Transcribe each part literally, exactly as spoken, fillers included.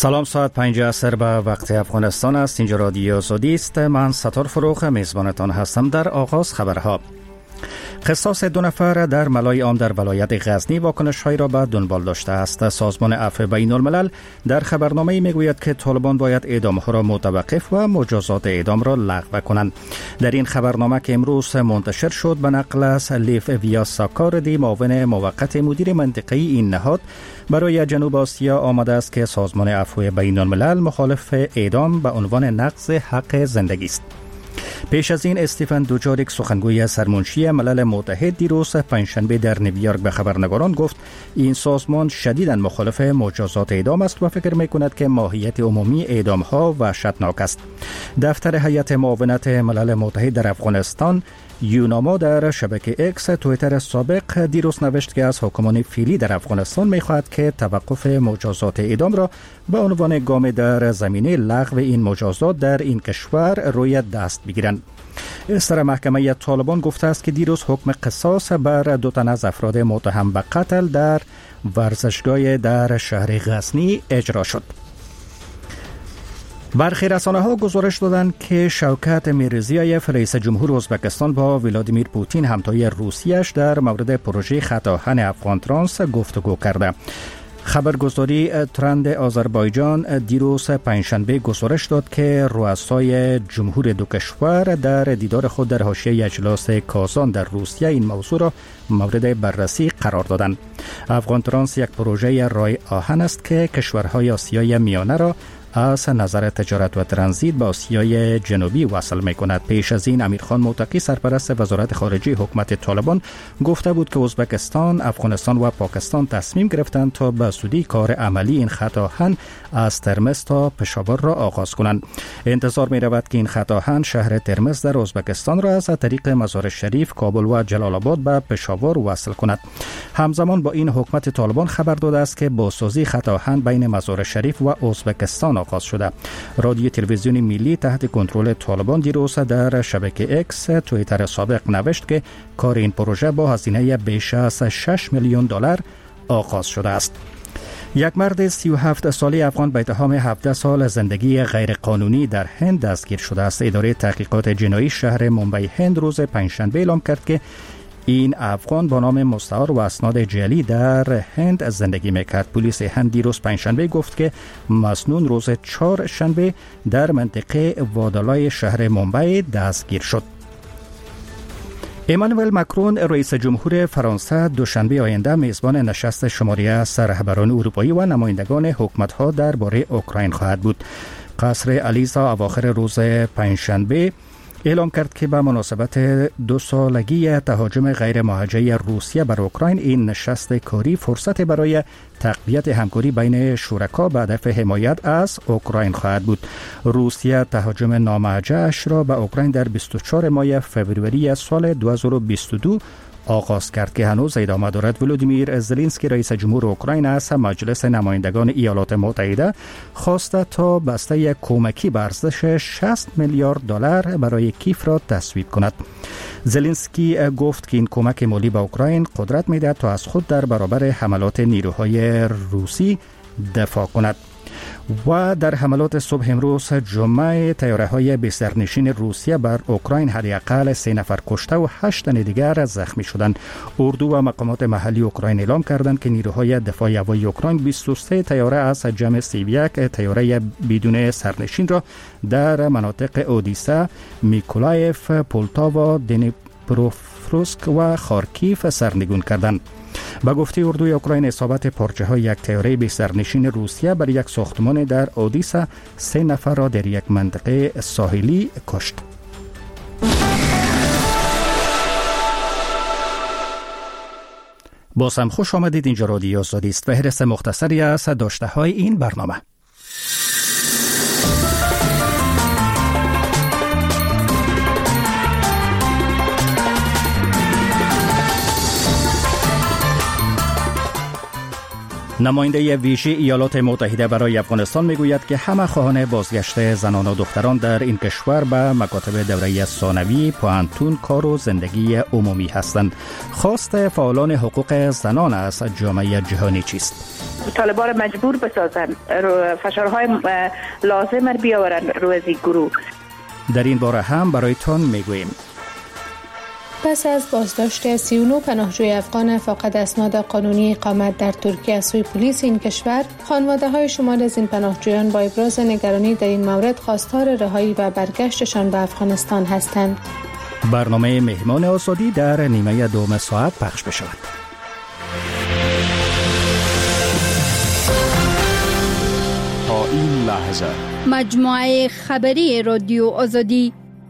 سلام، ساعت پنج عصر به وقت افغانستان است. اینجا رادیو آزادی است. من ستار فروغ میزبانتان هستم. در آغاز خبرها: قصاص دو نفر در ملای عام در ولایت غزنی واکنش‌هایی را به دنبال داشته است. سازمان عفو بین الملل در خبرنامه‌ای میگوید که طالبان باید اعدام‌ها را متوقف و مجازات اعدام را لغو کنند. در این خبرنامه که امروز منتشر شد به نقل از لیف ویا ساکاردی، معاون موقت مدیر منطقه‌ای این نهاد، برای جنوب آسیا آمده است که سازمان عفو بین الملل مخالف اعدام به عنوان نقض حق زندگی است. پیش از این استیفن دوجاریک، سخنگوی سرمنشی ملل متحد، دیروز پنجشنبه در نیویورک به خبرنگاران گفت این سازمان شدیداً مخالف مجازات اعدام است و فکر می‌کند که ماهیت عمومی اعدام‌ها وحشتناک است. دفتر هیئت معاونت ملل متحد در افغانستان یوناما در شبکه اکس توییتر سابق دیروز نوشت که از حکومت فعلی در افغانستان می‌خواهد که توقف مجازات اعدام را به عنوان گام در زمینه لغو این مجازات در این کشور روی دست بگیرند. استر محکمه طالبان گفته است که دیروز حکم قصاص بر دو تن از افراد متهم به قتل در ورزشگاه در شهر غزنی اجرا شد. برخی رسانه‌ها گزارش دادند که شوکت میرزیایف، رئیس جمهور ازبکستان، با ولادیمیر پوتین، همتای روسیه‌اش، در مورد پروژه خط آهن افغان ترانس گفتگو کرده. خبرگزاری ترند آذربایجان دیروز پنجشنبه گزارش داد که رؤسای جمهور دو کشور در دیدار خود در حاشیه اجلاس کازان در روسیه این موضوع را مورد بررسی قرار دادند. افغان ترانس یک پروژه رای آهن است که کشورهای آسیای میانه را از نظر تجارت و ترانزیت به آسیای جنوبی وصل می کند. پیش از این امیرخان موتقی، سرپرست وزارت خارجه حکومت طالبان، گفته بود که ازبکستان، افغانستان و پاکستان تصمیم گرفتند تا به زودی کار عملی این خط آهن از ترمز تا پشاور را آغاز کنند. انتظار می رود که این خط آهن شهر ترمز در ازبکستان را از طریق مزار شریف، کابل و جلال آباد به پشاور وصل کند. همزمان با این حکومت طالبان خبر داده است که بازسازی خط آهن بین مزار شریف و ازبکستان آغاز شده. رادیو تلویزیون ملی تحت کنترل طالبان دیروز در شبکه اکس توییتر سابق نوشت که کار این پروژه با هزینه بیش از شش میلیون دلار آغاز شده است. یک مرد سی و هفت ساله افغان به اتهام هفده سال زندگی غیرقانونی در هند دستگیر شده است. اداره تحقیقات جنایی شهر ممبئی هند روز پنجشنبه اعلام کرد که این افغان با نام مستعار و اسناد جعلی در هند زندگی میکرد. پلیس هند دیروز پنجشنبه گفت که مسنون روز چهارشنبه در منطقه وادالای شهر ممبئی دستگیر شد. امانوئل ماکرون، رئیس جمهور فرانسه، دوشنبه آینده میزبان نشست شماره از رهبران اروپایی و نمایندگان حکومت‌ها درباره اوکراین خواهد بود. قصر الیزا اواخر روز پنجشنبه اعلام کرد که به مناسبت دو سالگی تهاجم غیر موجه روسیه بر اوکراین، این نشست کاری فرصت برای تقویت همکاری بین شرکا به هدف حمایت از اوکراین خواهد بود. روسیه تهاجم ناموجه اش را به اوکراین در بیست و چهارم ماه فوریه سال دو هزار و بیست و دو آغاز کرد که هنوز ادامه دارد. ولودیمیر زلنسکی، رئیس جمهور اوکراین، از مجلس نمایندگان ایالات متحده خواسته تا بسته کمکی به ارزش شصت میلیارد دلار برای کیف را تصویب کند. زلنسکی گفت که این کمک مالی به اوکراین قدرت می‌دهد تا از خود در برابر حملات نیروهای روسی دفاع کند. و در حملات صبح امروز جمعه، طیاره‌های بسرنشین روسیه بر اوکراین حداقل سه نفر کشته و هشت تن دیگر زخمی شدند. اردو و مقامات محلی اوکراین اعلام کردند که نیروهای دفاع هوایی اوکراین بیست و سه طیاره از جمع سی و یک طیاره بدون سرنشین را در مناطق اودیسا، میکولایف، پولتاوا، دنیپروفروسک و خارکیف سرنگون کردند. با گفته اردوی اوکراین، اصابت پارچه های یک طیاره بی سرنشین روسیه بر یک ساختمان در اودیسا سه نفر را در یک منطقه ساحلی کشت. باز هم خوش آمدید. اینجا رادیو آزادی است. فهرست مختصری از داشته های این برنامه. نماینده ویژه ایالات متحده برای افغانستان میگوید که همه خواهان بازگشت زنان و دختران در این کشور به مکاتب دوره ثانوی، پوهنتون، کار و زندگی عمومی هستند. خواست فعالان حقوق زنان از جامعه جهانی چیست؟ طالبان مجبور بسازن، فشارهای لازم بیاورن روی این گروه. در این باره هم برایتان میگوییم. پس از بازداشت سی و نه پناهجوی افغان فاقد اسناد قانونی اقامت در ترکیه از سوی پلیس این کشور، خانواده‌های شمال از این پناهجویان با ابراز نگرانی در این مورد خواستار رهایی و برگشتشان به افغانستان هستند. برنامه مهمان آزادی در نیمه دوم ساعت پخش بشود. تا این لحظه مجموعه خبری رادیو آزادی.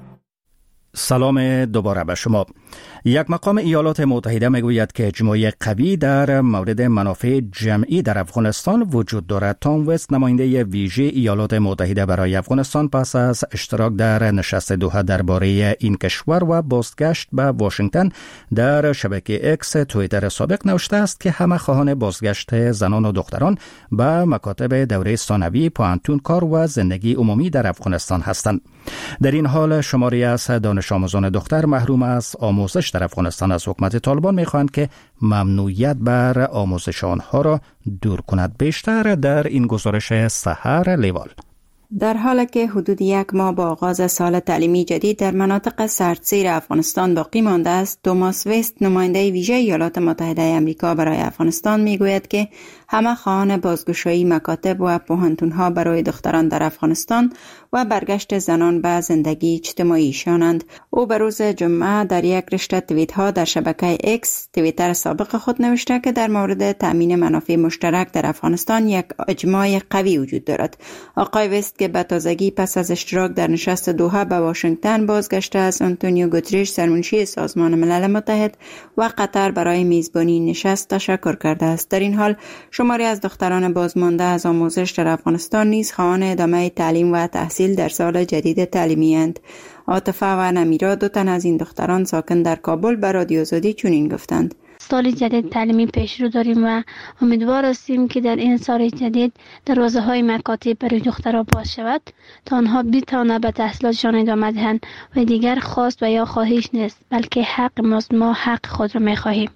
سلام دوباره به شما. یک مقام ایالات متحده میگوید که اجماع قوی در مورد منافع جمعی در افغانستان وجود دارد. تام وست، نماینده ویژه ایالات متحده برای افغانستان، پس از اشتراک در نشست دوحه درباره این کشور و بازگشت به واشنگتن در شبکه اکس توییتر سابق نوشته است که همه خواهان بازگشت زنان و دختران به مکاتب دوره ثانوی، پوهنتون، کار و زندگی عمومی در افغانستان هستند. در این حال شماری از دانش آموزان دختر محروم از آموزش در افغانستان از حکومت طالبان می‌خواهند که ممنوعیت بر آموزش آنها را دور کند. بیشتر در این گزارش سحر لیوال. در حالی که حدود یک ماه با آغاز سال تعلیمی جدید در مناطق سردسیر افغانستان باقی مانده است، توماس وست، نماینده ویژه ایالات متحده آمریکا برای افغانستان، میگوید که همه خواهان بازگشایی مکاتب و پوهنتون‌ها برای دختران در افغانستان و برگشت زنان به زندگی اجتماعیشانند. او به روز جمعه در یک رشته توییت‌ها در شبکه اکس، توییتر سابق خود، نوشته که در مورد تامین منافع مشترک در افغانستان یک اجماع قوی وجود دارد. آقای وست که به تازگی پس از اشتراک در نشست دوحه به واشنگتن بازگشته از آنتونیو گوتریش، سرمنشی سازمان ملل متحد، و قطر برای میزبانی نشست تشکر کرده است. در این حال شماری از دختران بازمانده از آموزش در افغانستان نیز خواهان ادامه تعلیم و تحصیل در سال جدید تعلیمی اند. عاطفه و نمیرا، دو تن از این دختران ساکن در کابل، به رادیو آزادی چنین گفتند: سال جدید تعلیمی پیش رو داریم و امیدوار هستیم که در این سال جدید دروازه های مکاتب برای دخترها باز شود تا آنها بتوانند به تحصیلاتشان ادامه دهند و دیگر خواست و یا خواهش نیست، بلکه حق ماست. ما حق خود را می‌خواهیم.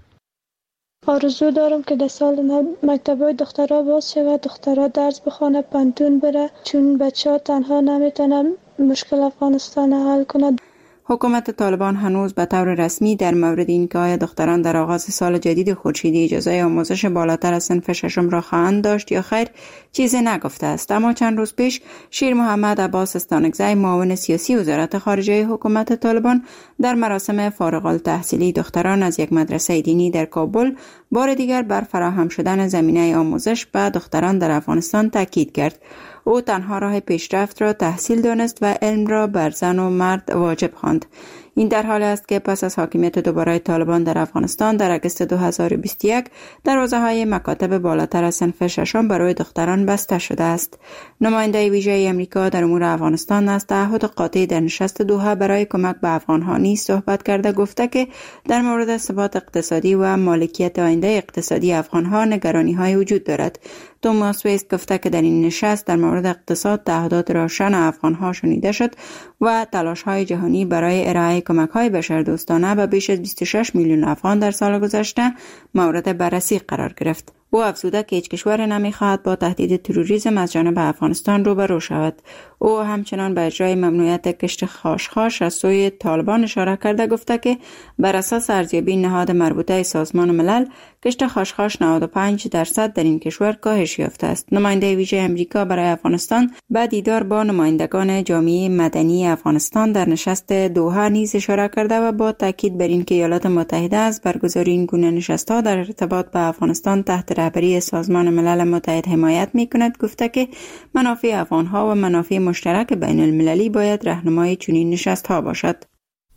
آرزو دارم که در سال نو مکتب‌های دخترها باز شود، دخترها درس بخوانه، پانتون بره، چون بچه‌ها تنها نمیتونن مشکل افغانستان حل کنند. حکومت طالبان هنوز به طور رسمی در مورد اینکه آیا دختران در آغاز سال جدید خورشیدی اجازه آموزش بالاتر از صنف ششم را خواهند داشت یا خیر چیزی نگفته است. اما چند روز پیش شیر محمد عباس استانکزی، معاون سیاسی وزارت خارجه حکومت طالبان، در مراسم فارغ التحصیلی دختران از یک مدرسه دینی در کابل بار دیگر بر فراهم شدن زمینه آموزش به دختران در افغانستان تاکید کرد. او تنها راه پیشرفت را تحصیل دانست و علم را بر زن و مرد واجب خواند. این در حالی است که پس از حاکمیت دوباره طالبان در افغانستان در اگست دو هزار و بیست و یک دروازه‌های مکاتب بالاتر از صنف ششم برای دختران بسته شده است. نماینده ویژه آمریکا در امور افغانستان از تعهد قاطع در نشست دوحه برای کمک به افغان‌ها نیز صحبت کرده، گفته که در مورد ثبات اقتصادی و مالکیت آینده اقتصادی افغان‌ها نگرانی‌های وجود دارد. توماس وست گفته که در این نشست در مورد اقتصاد تعهدات روشن افغان‌ها شنیده شد و تلاش‌های جهانی برای ارائه کمک‌های بشردوستانه به بیش از بیست و شش میلیون افغان در سال گذشته مورد بررسی قرار گرفت. او افزوده که هیچ کشور نمی‌خواهد با تهدید تروریسم از جانب افغانستان روبرو شود. او همچنان به اجرای ممنوعیت کشت خاشخاش از سوی طالبان اشاره کرده، گفته که بر اساس ارزیابی نهاد مربوطه سازمان ملل کشت خاشخاش نود و پنج درصد در این کشور کاهش یافته است. نماینده ویژه آمریکا برای افغانستان با دیدار با نمایندگان جامعه مدنی افغانستان در نشست دوحه نیز اشاره کرده و با تاکید بر اینکه ایالات متحده از برگزاری این گونه نشست‌ها در ارتباط با افغانستان تحت رهبری سازمان ملل متحد حمایت می‌کند، گفته که منافع افغان‌ها و منافع مشترک بین المللی باید راهنمای چنین نشست‌ها باشد.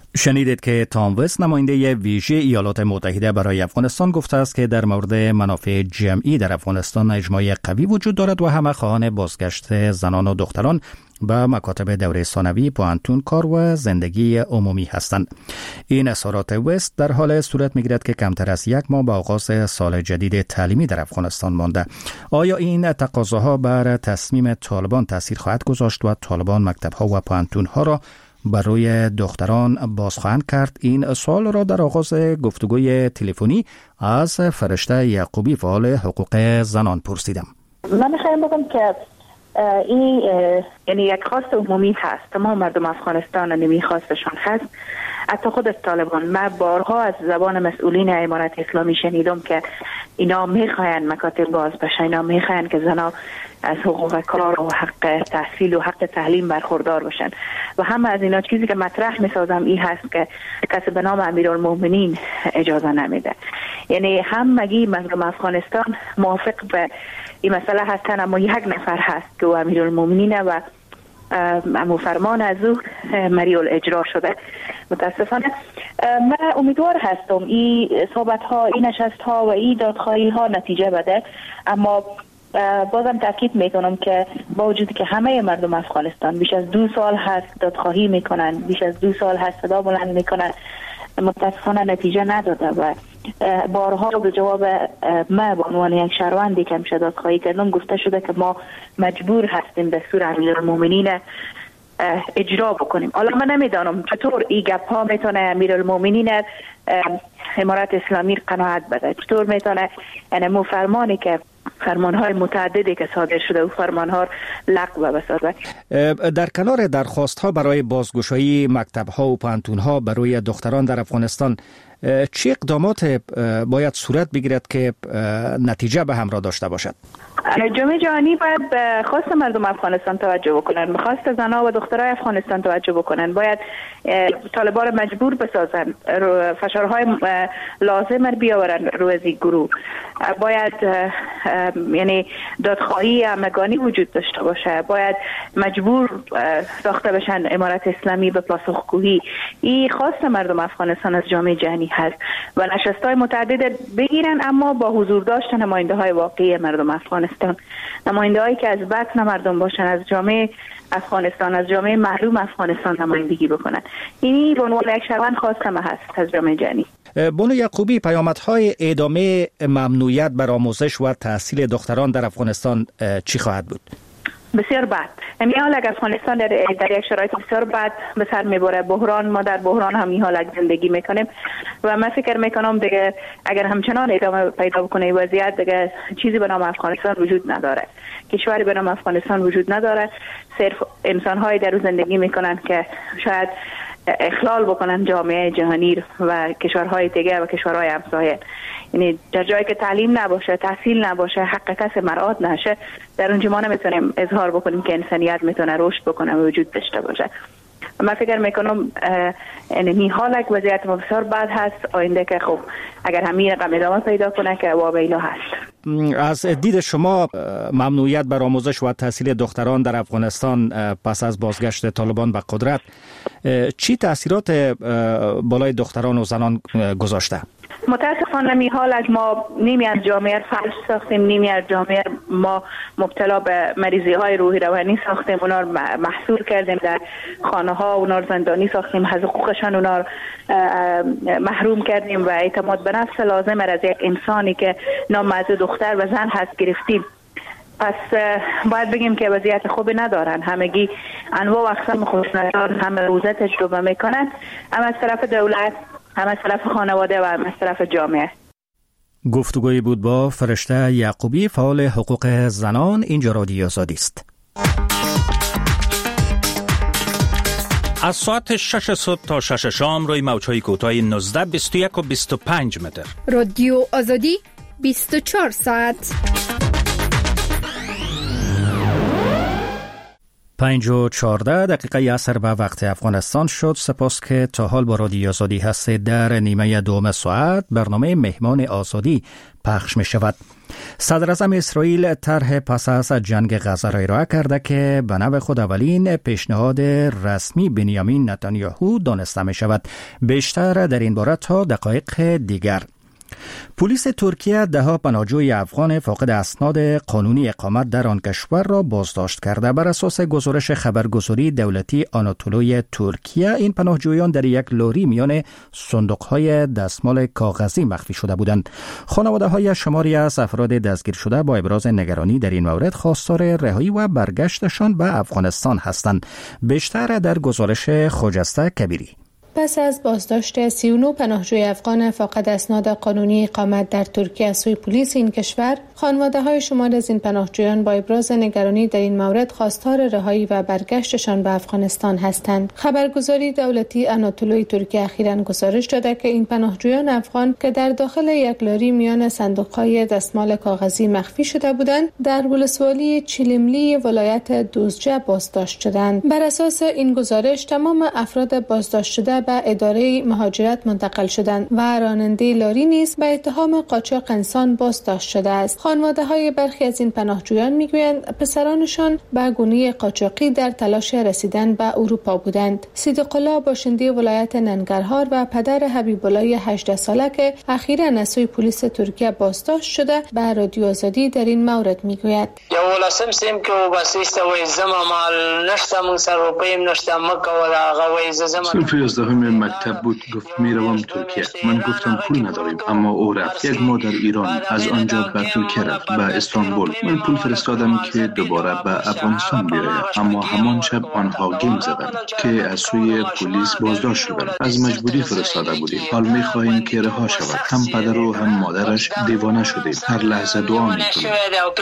شنیدید که تام وست نماینده ویژه ایالات متحده برای افغانستان گفته است که در مورد منافع جمعی در افغانستان اجماع قوی وجود دارد و همه خواهان بازگشت زنان و دختران به مکاتب دوره ثانوی، پوهنتون، کار و زندگی عمومی هستند. این اظهارات وست در حال صورت می‌گیرد که کمتر از یک ماه به آغاز سال جدید تعلیمی در افغانستان مانده. آیا این تقاضاها بر تصمیم طالبان تاثیر خواهد گذاشت و طالبان مکتب‌ها و پوهنتون‌ها را بر روی دختران باز خواهند کرد؟ این سوال را در آغاز گفتگوی تلفنی از فرشته یعقوبی فعال حقوق زنان پرسیدم. من می‌خوام بگم که این یعنی یک خواست عمومی هست، تمام مردم افغانستان نمی خواستشان هست، حتی خود طالبان. من بارها از زبان مسئولین امارت اسلامی شنیدم که اینا میخواین مکاتب باز بشه، اینا میخواین که زنا از حقوق کار و حق تحصیل و حق تعلیم برخوردار بشن و همه از اینا چیزی که مطرح میسازم این هست که کسی به نام امیرالمومنین اجازه نمیده. یعنی همگی مردم افغانستان موافق به این مسئله هستن، اما یک نفر هست که امیرالمومنینه و امو فرمان از او مریول اجرا شده. متاسفانه من امیدوار هستم این صحبت ها، این نشست ها و این دادخواهی ها نتیجه بده، اما بازم تاکید میکنم که با وجودی که همه مردم افغانستان بیش از دو سال هست دادخواهی میکنن، بیش از دو سال هست صدا بلند میکنن، متاسفانه نتیجه نداده و بارها به جواب ما به عنوان یک شهروندی که همیشه دادخواهی کردم گفته شده که ما مجبور هستیم به دستور امیرالمومنین اجرا بکنیم. حالا من نمیدانم چطور این گپ ها میتونه امیرالمومنین امارت اسلامی قناعت بده، چطور میتونه یعنی فرمانی که فرمانهای متعددی که صادر شده و فرمانها لغو بسازه. در کنار درخواست ها برای بازگشایی مکتب ها و پوهنتون ها برای دختران در افغانستان، چه اقدامات باید صورت بگیرد که نتیجه به همراه داشته باشد؟ جامعه جهانی باید به خواست مردم افغانستان توجه بکنن، به خواست زنان و دخترای افغانستان توجه بکنن. باید طالبان را مجبور بسازن، فشارهای لازم را بیاورن روی از این گروه. باید یعنی دادخواهی همگانی وجود داشته باشه، باید مجبور ساخته بشن امارت اسلامی به پاسخگویی. این خواست مردم افغانستان از جامعه جهانی هست و نشست‌های متعدد بگیرن، اما با حضور داشتن نماینده‌های واقعی مردم افغانستان، نماینده‌هایی که از بطن مردم باشن، از جامعه افغانستان، از جامعه محروم افغانستان نمایندگی بکنن. این به عنوان یک شهروند خواستم هست از جامعه جهانی. بانو یعقوبی، پیامدهای ادامه ممنوعیت بر آموزش و تحصیل دختران در افغانستان چی خواهد بود؟ بسیار بد. یعنی حال اگر افغانستان در, در یک شرایط بسیار بد به سر میبره، بحران، ما در بحران هم این حالت زندگی میکنیم و من فکر میکنم دیگه اگر همچنان ادامه پیدا بکنه وضعیت، دیگه چیزی به نام افغانستان وجود نداره، کشوری به نام افغانستان وجود نداره. صرف انسان‌هایی در اون زندگی میکنن که شاید اخلال بکنن جامعه جهانی و کشورهای دیگه و کشورهای همسایه. یعنی در جایی که تعلیم نباشه، تحصیل نباشه، حق کسی مراعات نشه، در اونجا ما نمیتونیم اظهار بکنیم که انسانیت میتونه رشد بکنه و وجود داشته باشه. من فکر میکنم این حال یک وضعیت بسیار بد هست. آینده که خب اگر همین رقم ادامه پیدا کنه که وابیلا هست. از دید شما ممنوعیت بر آموزش و تحصیل دختران در افغانستان پس از بازگشت طالبان به قدرت چی تاثیرات بالای دختران و زنان گذاشته؟ متاسفانه می حال از ما نیمی از جامعه فلج ساختیم، نیمی از جامعه ما مبتلا به مریضی های روحی روانی ساختیم، اونا رو محصور کردیم در خانه ها، اونا رو زندانی ساختیم، از حقوقشان اونا رو محروم کردیم و اعتماد به نفس لازم از یک انسانی که نام از دختر و زن هست گرفتیم. پس باید بگیم که وضعیت خوبی ندارن، همگی انواع و اقسام خشونت‌ها همه روزه تجربه میکنن، هم از طرف دولت، هم از طرف خانواده و هم از طرف جامعه. گفتگویی بود با فرشته یعقوبی فعال حقوق زنان. اینجا رادیو آزادی است. از ساعت شش صبح تا شش شام روی موج‌های کوتاه نوزده، بیست و یک و بیست و پنج متر. رادیو آزادی بیست و چهار ساعت. پنج و چهارده دقیقه عصر به وقت افغانستان شد. سپاس که تا حال با رادیو آزادی هستید. در نیمه دوم ساعت برنامه مهمان آزادی پخش می شود. صدر اعظم اسرائیل طرح پس از جنگ غزه را ارائه کرده که به نوع خود اولین پیشنهاد رسمی بنیامین نتانیاهو دانسته می شود. بیشتر در این باره تا دقایق دیگر. پلیس ترکیه ده ها پناهجوی افغان فاقد اسناد قانونی اقامت در آن کشور را بازداشت کرده. بر اساس گزارش خبرگزاری دولتی آناتولوی ترکیه، این پناهجویان در یک لاری میان صندوق‌های دستمال کاغذی مخفی شده بودند. خانواده‌های شماری از افراد دستگیر شده با ابراز نگرانی در این مورد خواستار رهایی و برگشتشان به افغانستان هستند. بیشتر در گزارش خجسته کبیری. پس از بازداشت سی و نه پناهجوی افغان فاقد اسناد قانونی اقامت در ترکیه از سوی پلیس این کشور، خانواده‌های شمار از این پناهجویان با ابراز نگرانی در این مورد خواستار رهایی و برگشتشان به افغانستان هستند. خبرگزاری دولتی آناتولوی ترکیه اخیراً گزارش داده که این پناهجویان افغان که در داخل یک لاری میان صندوق‌های دستمال کاغذی مخفی شده بودند، در ولسوالی چیلیملی ولایت دوزجه بازداشت شدند. بر اساس این گزارش تمام افراد بازداشت شده به اداره مهاجرت منتقل شدند و راننده لاری نیز به اتهام قاچاق انسان بازداشت شده است. خانواده‌های برخی از این پناهجویان میگویند پسرانشان به گونه قاچاقی در تلاش رسیدن به اروپا بودند. صدیق الله باشنده ولایت ننگرهار و پدر حبیب الله هجده ساله که اخیراً از سوی پلیس ترکیه بازداشت شده به رادیو آزادی در این مورد میگوید. یا ولسم سیم که وباسیست و زما مال نشتم سر و پیم نشتم مکه ولا غوی زما همه مکتب بود. گفت میروم ترکیه. من گفتم پول نداریم، اما او رفت. یک ماه در ایران، از آنجا به ترکیه رفت، به استانبول. من پول فرستادم که دوباره به افغانستان بیاید، اما همان شب آنها گیم زدند که از سوی پلیس بازداشت شدند. از مجبوری فرستاده بودیم. حال میخواهیم که رها شود. هم پدر و هم مادرش دیوانه شدیم. هر لحظه دعا میکنیم.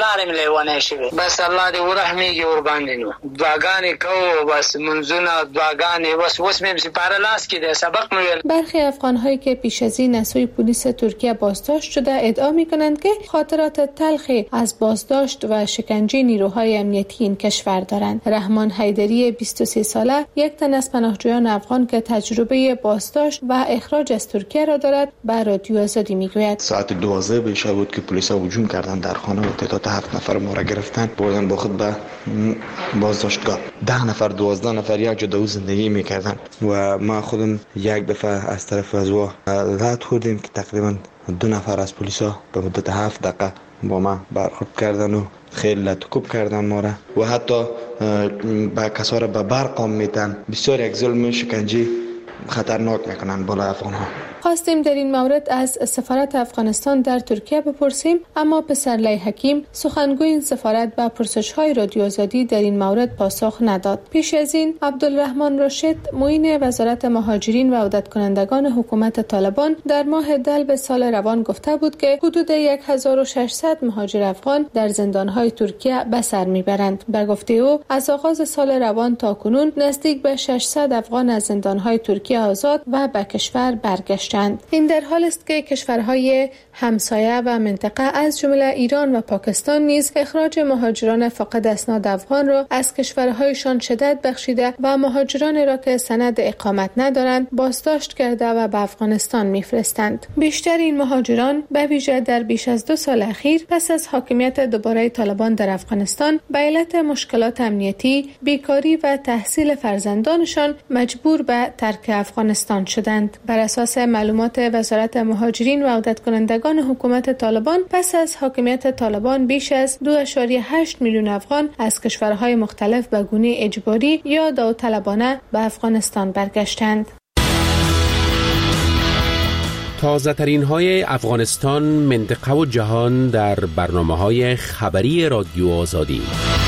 بس الله دی ورحمی ور باندینو دعاګانې کو بس منځونه دعاګانې بس وس مې سپاره لاس کې ده سبق مې. برخی افغان‌هایی که پیش از این از سوی پلیس ترکیه بازداشت شده ادعا می‌کنند که خاطرات تلخی از بازداشت و شکنجه نیروهای امنیتی این کشور دارند. رحمان حیدری بیست و سه ساله یک تن از پناهجویان افغان که تجربه بازداشت و اخراج از ترکیه را دارد به رادیو آزادی میگوید. ساعت دوازده به شب بود که پلیس‌ها هجوم کردند در خانه و تعداد هفت نفر ما را گرفتند، بردن با خود به بازداشتگاه. ده نفر دوازده نفر یک جدا زندگی میکردن و ما خودم یک دفعه از طرف از وا رد خوردیم که تقریبا دو نفر از پلیسا به مدت هفت دقیقه با ما برخورد کردن و خیلی لطکوب کردن ما را و حتی با کسا را به برق هم میتن. بسیار یک ظلم شکنجه خطرناک میکنن بالا افغان ها. خواستیم در این مورد از سفارت افغانستان در ترکیه بپرسیم، اما پسرلی حکیم سخنگوی این سفارت به پرسش‌های رادیو آزادی در این مورد پاسخ نداد. پیش از این عبدالرحمن راشد معین وزارت مهاجرین و عودت کنندگان حکومت طالبان در ماه دلو سال روان گفته بود که حدود هزار و ششصد مهاجر افغان در زندان‌های ترکیه به سر میبرند. به گفته او از آغاز سال روان تا کنون نزدیک به ششصد افغان از زندان‌های ترکیه آزاد و به کشور برگشت. این در حال است که کشورهای همسایه و منطقه از جمله ایران و پاکستان نیز اخراج مهاجران فاقد اسناد افغان را از کشورهایشان شدت بخشیده و مهاجران را که سند اقامت ندارند بازداشت کرده و به افغانستان میفرستند. بیشتر این مهاجران به ویژه در بیش از دو سال اخیر پس از حاکمیت دوباره طالبان در افغانستان به علت مشکلات امنیتی، بیکاری و تحصیل فرزندانشان مجبور به ترک افغانستان شدند. بر اساس معلومات وزارت مهاجرین و عودت کنندگان حکومت طالبان، پس از حاکمیت طالبان بیش از دو ممیز هشت میلیون افغان از کشورهای مختلف به گونه اجباری یا داوطلبانه به افغانستان برگشتند. تازه ترین های افغانستان، منطقه و جهان در برنامه های خبری رادیو آزادی.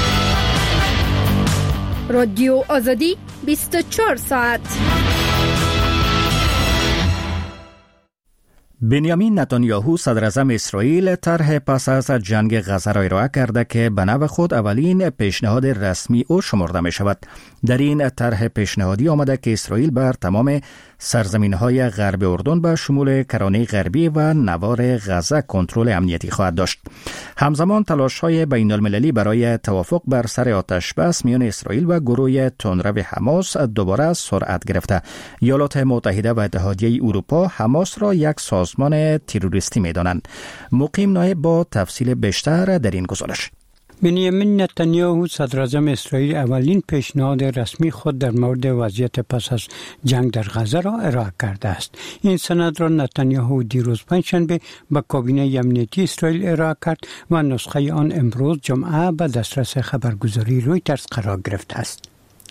رادیو آزادی بیست و چهار ساعت. بنیامین نتانیاهو صدر اعظم اسرائیل طرح پس از جنگ غزه را ارائه کرده که به نوع خود اولین پیشنهاد رسمی او شمرده می شود. در این طرح پیشنهادی آمده که اسرائیل بر تمام سرزمین‌های غرب اردن به شمول کرانه غربی و نوار غزه کنترل امنیتی خواهد داشت. همزمان تلاش‌های بین‌المللی برای توافق بر سر آتش بس میان اسرائیل و گروه تندرو حماس دوباره سرعت گرفته. ایالات متحده و اتحادیه اروپا حماس را یک سازمان تروریستی می‌دانند. مقیم نایب با تفصیل بیشتر در این گزارش. بنیامین نتانیاهو صدر اعظم اسرائیل اولین پیشنهاد رسمی خود در مورد وضعیت پس از جنگ در غزه را ارائه کرده است. این سند را نتانیاهو دیروز پنجشنبه به کابینه امنیتی اسرائیل ارائه کرد و نسخه آن امروز جمعه به دسترس خبرگزاری رویترز قرار گرفته است.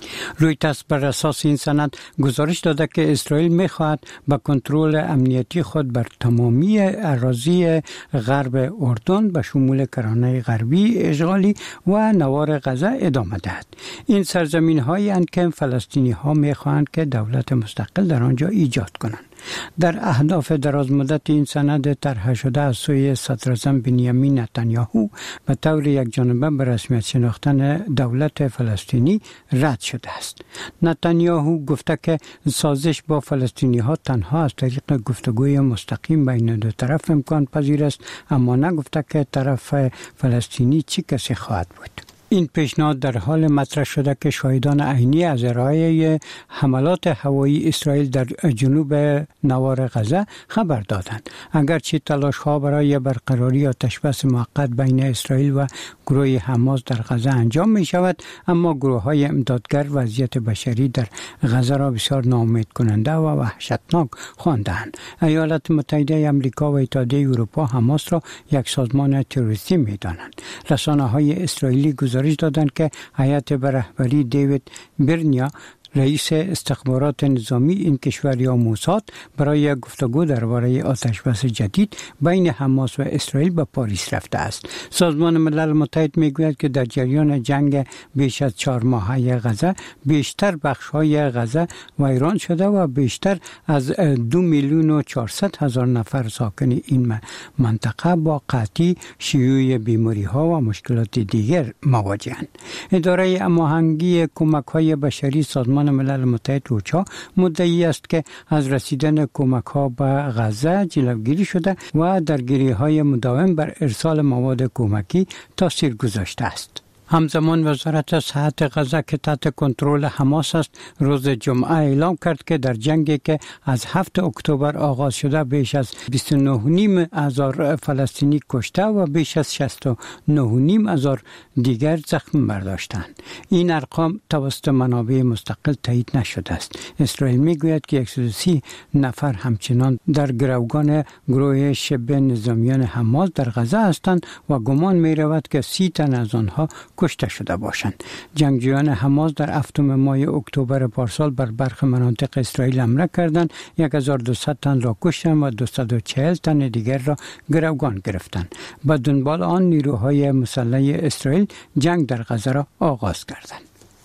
رویترز بر اساس این سند گزارش داده که اسرائیل می‌خواهد با کنترل امنیتی خود بر تمامی اراضی غرب اردن به شمول کرانه غربی اشغالی و نوار غزه ادامه دهد. این سرزمین‌هایی اند که فلسطینی‌ها می‌خواهند که دولت مستقل در آنجا ایجاد کنند. در اهداف دراز مدت این سند طرح شده از سوی صدر اعظم بنیامین نتانیاهو به طور یک جانبه به رسمیت شناختن دولت فلسطینی رد شده است. نتانیاهو گفته که سازش با فلسطینی ها تنها از طریق گفتگوی مستقیم بین دو طرف امکان پذیر است، اما نگفته که طرف فلسطینی چی کسی خواهد بود. این پیشنهاد در حال مطرح شده که شاهدان عینی از ارائه حملات هوایی اسرائیل در جنوب نوار غزه خبر دادند. اگرچه تلاش‌ها برای برقراری آتش‌بس موقت بین اسرائیل و گروه حماس در غزه انجام می شود، اما گروه‌های امدادگر وضعیت بشری در غزه را بسیار ناامید کننده و وحشتناک خواندند. ایالات متحده آمریکا و اتحادیه اروپا حماس را یک سازمان تروریستی می دانند. رسانه‌های اسرائیلی گزارش دادند که هیئت به رهبری دیوید برنیا رئیس استخبارات نظامی این کشور یا موساد برای گفتگو درباره آتشبس جدید بین حماس و اسرائیل به پاریس رفته است. سازمان ملل متحد میگوید که در جریان جنگ بیش از چهار ماهه غزه بیشتر بخش‌های غزه ویران شده و بیشتر از دو میلیون و چهارصد هزار نفر ساکن این منطقه با قحطی، شیوع بیماری‌ها و مشکلات دیگر مواجه‌اند. اداره هماهنگی کمک‌های بشری سازمان ملل متحد اوچا مدعی است که از رسیدن کمک‌ها به غزه جلوگیری شده و درگیری‌های مداوم بر ارسال مواد کمکی تاثیر گذاشته است. همزمان وزارت صحت غزه که تحت کنترل حماس است روز جمعه اعلام کرد که در جنگی که از هفتم اکتبر آغاز شده بیش از بیست و نه و نیم هزار فلسطینی کشته و بیش از شصت و نه و نیم هزار دیگر زخم برداشتند. این ارقام توسط منابع مستقل تایید نشده است. اسرائیل میگوید که صد و سی نفر همچنان در گروگان گروه شبه نظامیان حماس در غزه هستند و گمان می رود که سی تن از آنها کشته شده باشند. جنگجویان حماس در هفتم ماه اکتبر پارسال بر برخی مناطق اسرائیل حمله کردند، هزار و دویست تن را کشتند و دویست و چهل تن دیگر را گروگان گرفتند. به دنبال آن نیروهای مسلح اسرائیل جنگ در غزه را آغاز کردند.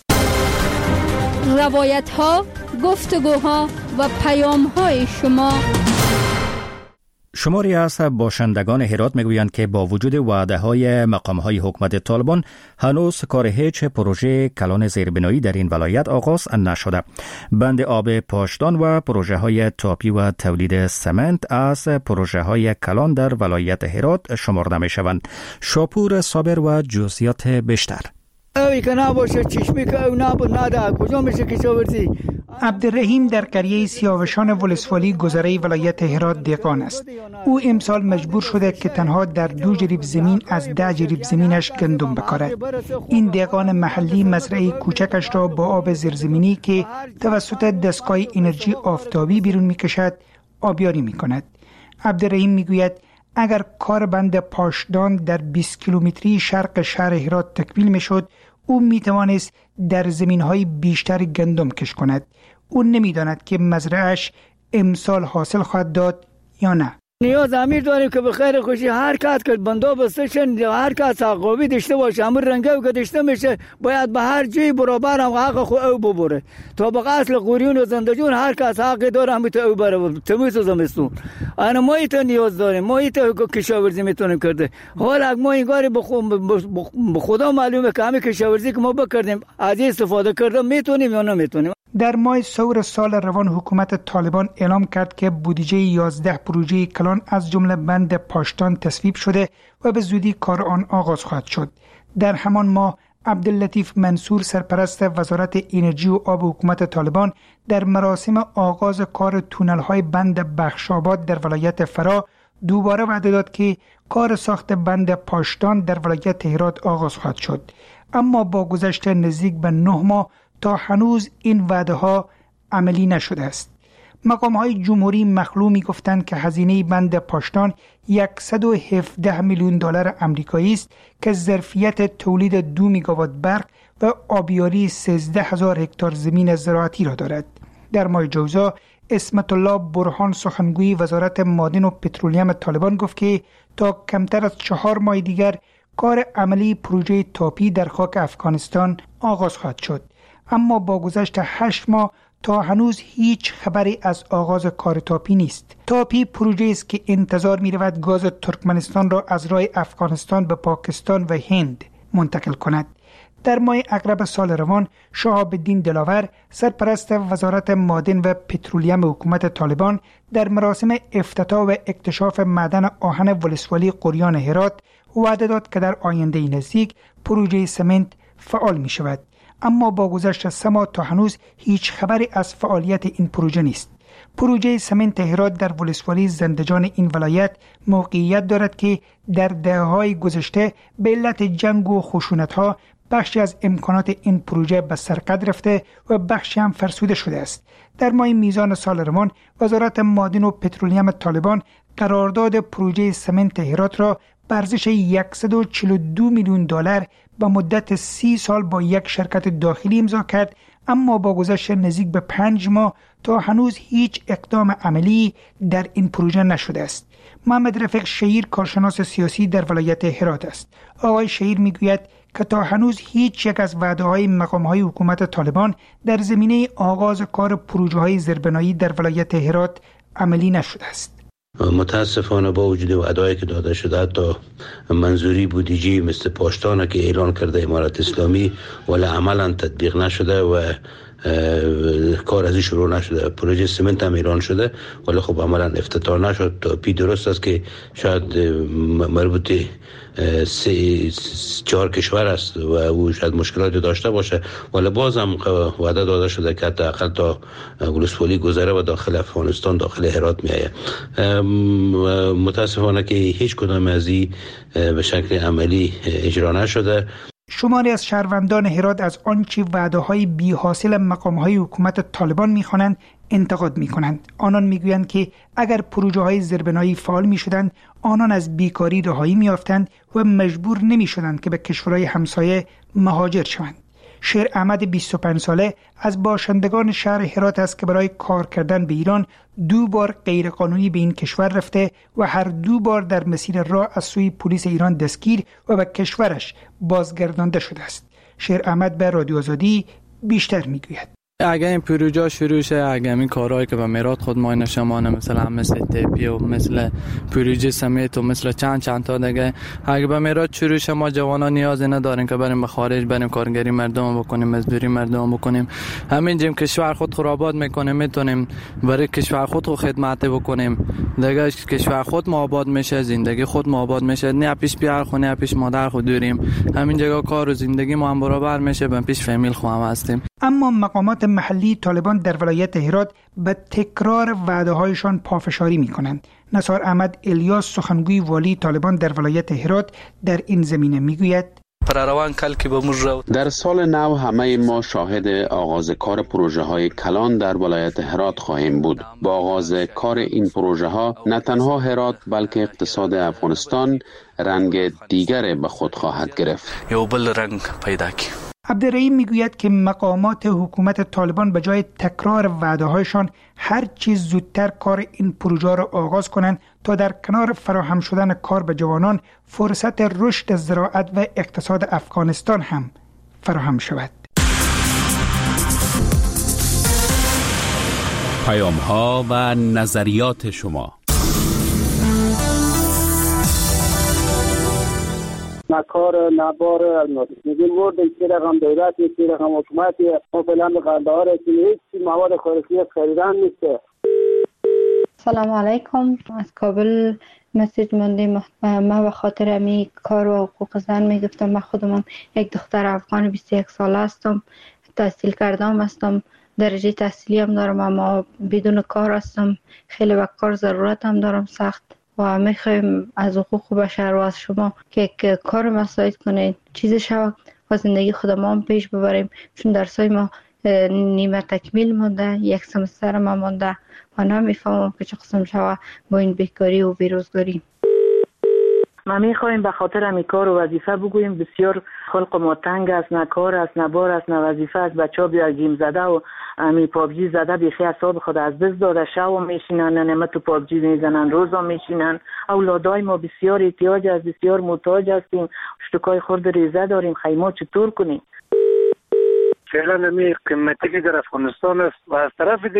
روایت ها، گفتگوها و پیام های شما. شماری از باشندگان هرات میگویند که با وجود وعده های مقام های حکومت طالبان هنوز کار هیچ پروژه کلان زیربنایی در این ولایت آغاز نشده. بند آب پاشدان و پروژه های تاپی و تولید سمنت از پروژه های کلان در ولایت هرات شمرده می شوند. شاپور صابر و جزئیات بیشتر. اوی که نباشه چشمی که او نبود نده کجا میشه کشاورزی؟ عبدالرحیم در قریه سیاوشان ولسوالی گذره ولایت هرات دهقان است. او امسال مجبور شده که تنها در دو جریب زمین از ده جریب زمینش گندم بکارد. این دهقان محلی مزرعه کوچکش را با آب زیرزمینی که توسط دستگاه انرژی آفتابی بیرون میکشد آبیاری میکند. عبدالرحیم میگوید اگر کار بند پاشدان در بیست کیلومتری شرق شهر هرات تکمیل میشد، او میتوانست در زمینهای بیشتر گندم کش کند. او نمیداند که مزرعه‌اش امسال حاصل خواهد داد یا نه. نیاز امیر داریم که به خیر خوشی هر کس که بندوبسته شن، هر کس حقوقی داشته باشه، همون رنگه که داشته میشه باید به هر جای برابر هم حق خود او ببره. تا به اصل قوریون و زندجون هر کس حق داره همون تو او بره تمیز و زمستون. انا ما ایت نیاز داریم، ما ایت کشاورزی میتونیم کرده. حالا ما این کاری به خدا معلومه که همین کشاورزی که ما بکردیم از این استفاده کرده میتونیم یا نمیتونیم. در ماه سور سال روان حکومت طالبان اعلام کرد که بودجه یازده پروژه کلان از جمله بند پاشتان تصویب شده و به زودی کار آن آغاز خواهد شد. در همان ماه عبداللطیف منصور سرپرست وزارت انرژی و آب حکومت طالبان در مراسم آغاز کار تونل‌های بند بخشاباد در ولایت فرا دوباره وعده داد که کار ساخت بند پاشتان در ولایت هرات آغاز خواهد شد. اما با گذشت نزدیک به نه ماه تا هنوز این وعده ها عملی نشده است. مقام های جمهوری مخلو می گفتند که هزینه بند پاشتان صد و هفده میلیون دلار آمریکایی است که ظرفیت تولید دو میگاوات برق و آبیاری سیزده هزار هکتار زمین زراعتی را دارد. در ماه جوزا اسمت الله برهان سخنگوی وزارت معادن و پترولیم طالبان گفت که تا کمتر از چهار ماه دیگر کار عملی پروژه تاپی در خاک افغانستان آغاز خواهد شد. اما با گذشت هشت ماه تا هنوز هیچ خبری از آغاز کار تاپی نیست. تاپی پروژه است که انتظار می رود گاز ترکمنستان را از راه افغانستان به پاکستان و هند منتقل کند. در ماه اغرب سال روان شهاب الدین دلاور سرپرست وزارت معادن و پترولیم حکومت طالبان در مراسم افتتاح و اکتشاف معدن آهن ولسوالی قریان هرات وعده داد که در آینده نزدیک پروژه سمنت فعال می شود. اما با گذشت سه ماه تا هنوز هیچ خبری از فعالیت این پروژه نیست. پروژه سمنت هرات در ولسوالی زندجان این ولایت موقعیت دارد که در دهه‌های گذشته به علت جنگ و خشونت‌ها بخشی از امکانات این پروژه به سرقت رفته و بخشی هم فرسوده شده است. در ماه میزان سال روان وزارت معادن و پترولیم طالبان قرارداد پروژه سمنت هرات را به ارزش صد و چهل و دو میلیون دلار به مدت سی سال با یک شرکت داخلی امضا کرد، اما با گذشت نزدیک به پنج ماه تا هنوز هیچ اقدام عملی در این پروژه نشده است. محمد رفیق شهیر کارشناس سیاسی در ولایت هرات است. آقای شهیر میگوید که تا هنوز هیچ یک از وعده‌های مقام‌های حکومت طالبان در زمینه آغاز کار پروژه‌های زیربنایی در ولایت هرات عملی نشده است. متاسفانه با وجود وعده‌ای که داده شده حتی منظوری بودجه مثل پاشتان که اعلان کرده امارت اسلامی ولی عملا تطبیق نشده و کار ازی شروع نشده. پروژه سمنت هم ایران شده ولی خب عملا افتتاح نشد. تاپی درست است که شاید مربوط سه چهار کشور است و او شاید مشکلاتی داشته باشه ولی باز هم وعده داده شده که حداقل تا ولسوالی گذره و داخل افغانستان داخل هرات می آید. متاسفانه که هیچ کدام از این به شکل عملی اجرا نشده. شماری از شهروندان هرات از آنچه وعده‌های بی حاصل مقام‌های حکومت طالبان می‌خوانند انتقاد می‌کنند. آنان می‌گویند که اگر پروژه‌های زیربنایی فعال می‌شدند، آنان از بیکاری رهایی می‌یافتند و مجبور نمی‌شدند که به کشورهای همسایه مهاجر شوند. شیر احمد بیست و پنج ساله از باشندگان شهر هرات است که برای کار کردن به ایران دو بار غیرقانونی به این کشور رفته و هر دو بار در مسیر راه از سوی پلیس ایران دستگیر و به کشورش بازگردانده شده است. شیر احمد به رادیو آزادی بیشتر میگوید. اگر این پروژه شروع شه، اگر این کارهایی که به میرات خود ما نشمانه مثلا مثل تپی و مثل پروژه سمیت و مثل چند چند تا دیگه اگر به میرات شروع شه، ما جوانا نیازی نداریم که بریم به خارج بریم کارگری مردم بکنیم، مزدوری مردم بکنیم. همین جیم کشور خود خرابات میکنیم، میتونیم برای کشور خود خود خدمت بکنیم. دیگه کشور خود ما آباد میشه، زندگی خود ما آباد میشه، نه پیش بیار خونه نه پیش مادر خود دوریم. همین جگا کار و زندگی ما هم برابر میشه، به پیش فامیل خو هم هستیم. اما مقامات محلی طالبان در ولایت هرات به تکرار وعده‌هایشان پافشاری می‌کنند. نثار احمد الیاس سخنگوی والی طالبان در ولایت هرات در این زمینه میگوید: در سال نو همه ما شاهد آغاز کار پروژه های کلان در ولایت هرات خواهیم بود. با آغاز کار این پروژه ها نه تنها هرات بلکه اقتصاد افغانستان رنگ دیگر به خود خواهد گرفت. یو بل رنگ پیدا کی عبدالرحیم میگوید که مقامات حکومت طالبان به جای تکرار وعده‌هایشان هر چیز زودتر کار این پروژه را آغاز کنند تا در کنار فراهم شدن کار به جوانان فرصت رشد زراعت و اقتصاد افغانستان هم فراهم شود. پیام ها و نظریات شما. نکار نبار الماسی میگیم مورد که رقم دولت که رقم حکومت ما فعلا به قندهار هیچ مواد خوراکی خریدن نیست. سلام علیکم، از کابل مسیج ماندیم. ما به خاطر امی کار و حقوق زن میگفتم. من خودم یک دختر افغان بیست و یک ساله هستم، تحصیل کردم هستم، درجه تحصیلی هم دارم، اما بدون کار هستم. خیلی به کار ضرورت هم دارم سخت و میخوایم از حقوق بشر و از شما که کار مساعد کنید، چیز شود و زندگی خودم هم پیش ببریم، چون درسای ما نیمه تکمیل مونده، یک سمستر ما مونده و نمیفهمم که چه قسم شود با این بیکاری و بیروزگاری. ما میخوایم به خاطر همی کار و وظیفه بگوییم. بسیار خلق ما تنگ است، نه کار است، نه بار است، نه وظیفه است. بچه ها بیا گیم زده و همی پابجی زده بیخی اصاب خود از دست داده، شو میشینن، نمه تو پابجی میزنن، روزا میشینن. اولادای ما بسیار احتیاج است، بسیار محتاج هستیم، شتکای خورد ریزه داریم. خیما چطور کنیم؟ فعلا همی قیمتی که در افغانستان است و از طرف